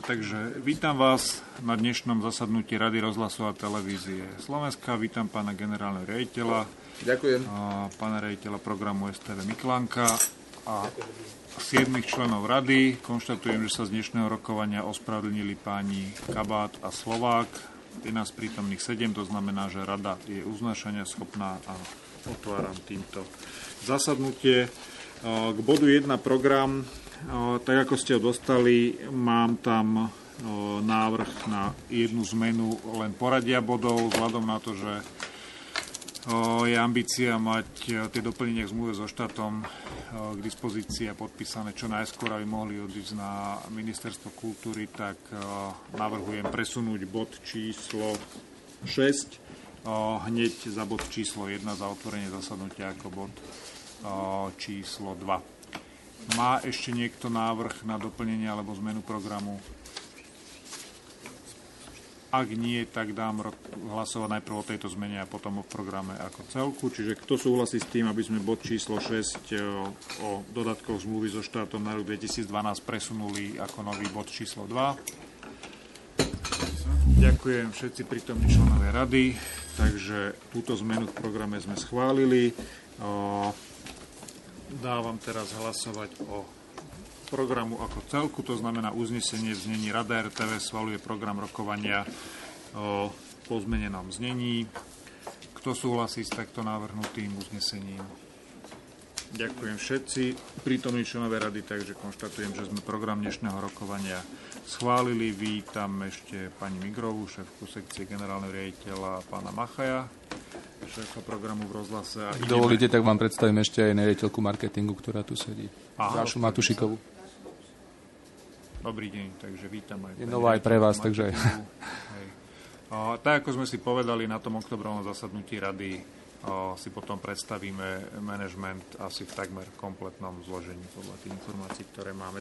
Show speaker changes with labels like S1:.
S1: Takže vítam vás na dnešnom zasadnutí Rady rozhlasu a televízie Slovenska. Vítam pána generálneho riaditeľa.
S2: Ďakujem.
S1: Pána riaditeľa programu STV Miklánka a 7 členov rady. Konštatujem, že sa z dnešného rokovania ospravedlnili páni Kabát a Slovák. Je nás prítomných 7, to znamená, že rada je uznášania schopná a otváram týmto zasadnutie. K bodu 1 program. Tak ako ste ho dostali, mám tam návrh na jednu zmenu len poradia bodov, vzhľadom na to, že je ambícia mať tie doplnenia k zmluve so štátom k dispozícii a podpísané čo najskôr, aby mohli odísť na Ministerstvo kultúry, tak navrhujem presunúť bod číslo 6 hneď za bod číslo 1 za otvorenie zasadnutia ako bod číslo 2. Má ešte niekto návrh na doplnenie alebo zmenu programu? Ak nie, tak dám hlasovať najprv o tejto zmene a potom o programe ako celku. Čiže kto súhlasí s tým, aby sme bod číslo 6 o dodatkoch zmluvy so štátom na rok 2012 presunuli ako nový bod číslo 2? Ďakujem všetci prítomní členovia rady. Takže túto zmenu v programe sme schválili. Dávam teraz hlasovať o programu ako celku, to znamená uznesenie v znení Rada RTV schvaľuje program rokovania o pozmenenom znení. Kto súhlasí s takto navrhnutým uznesením? Ďakujem všetci prítomní členovia rady, takže konštatujem, že sme program dnešného rokovania schválili. Vítam ešte pani Migrovú, šéfku sekcie generálneho riaditeľa, pána Machaja, šéfa programu v rozhlase.
S3: Ak dovolíte, tak vám predstavím ešte aj riaditeľku marketingu, ktorá tu sedí. Dášu Matušikovú.
S1: Dobrý deň, takže vítam aj.
S3: Je nová aj pre vás, takže.
S1: Tak, ako sme si povedali na tom oktobrovom zasadnutí rady, si potom predstavíme manažment asi v takmer kompletnom zložení podľa tých informácií, ktoré máme.